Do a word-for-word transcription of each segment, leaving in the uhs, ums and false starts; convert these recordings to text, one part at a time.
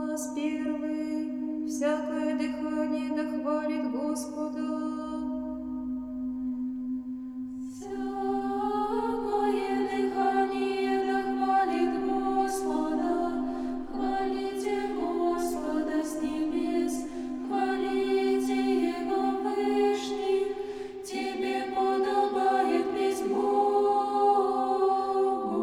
глаз первый, всякое дыхание да хвалит Господа. Всякое дыхание да хвалит Господа, хвалите Господа с небес, хвалите Его вышних, тебе подобает песнь Богу.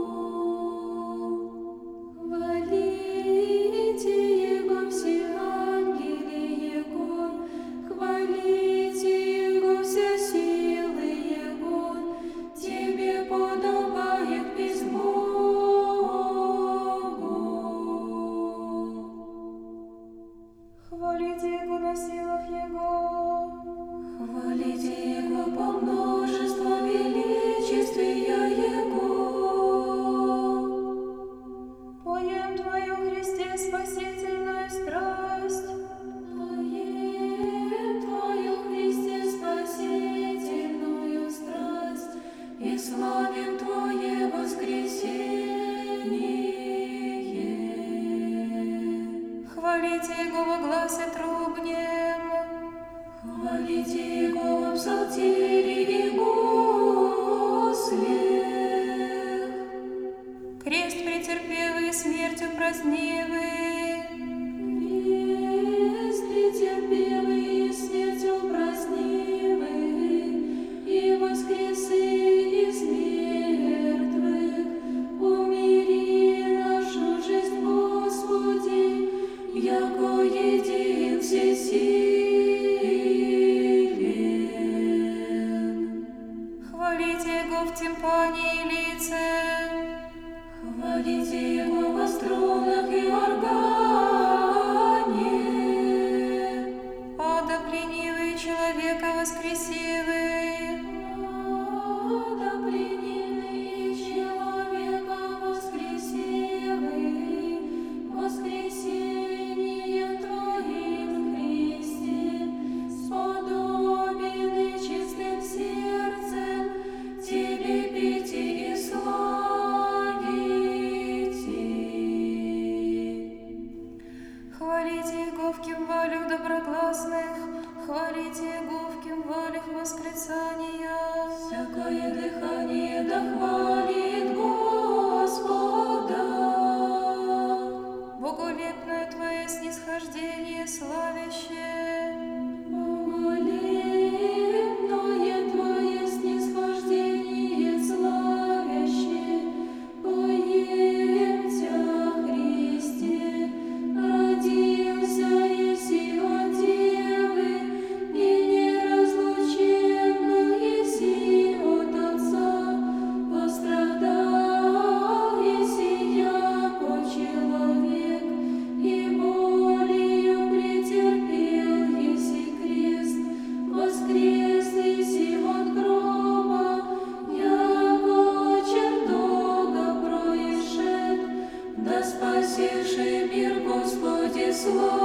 Хвалите Его все ангели Его, хвалите Его все силы Его, тебе подобает песнь Богу. Хвалите Его на силах Его, Хвалите Его по множеству величествия Его. поем Твою, Христе, спасительную страсть. Поем Твою, Христе, спасительную страсть, и славим Твое воскресение. Хвалите Его во гласе трубнем, Хвалите Его в псалтире и гуслях. крест претерпевый, смертью празднивый. Крест претерпевый и смертью празднивый, и воскресы из мертвых, умири нашу жизнь, Господи, яко един всесилен. Хвалите Его в тимпане и лице, Хвалите Его во струнах и органе. Ада пленивый, человека воскресивый. Да плененный человека воскресивый, воскресением Твоим, Христе, сподобен и чистым сердцем Тебе петь и славить. Хвалите Его в кимвалях доброгласных, хвалите Его в кимвалях восклицания. Всякое дыхание да хвалит Господа. Боголепное Твое снисхождение славящее. Боголепное Твое снисхождение славящее, поем Тя, Христе, родился еси от Девы, и неразлучен был еси от Отца, пострадал еси яко человек, и болею претерпел еси крест, воскрес еси от гроба, яко от чертога происшед, да спасивший мир Господи слава.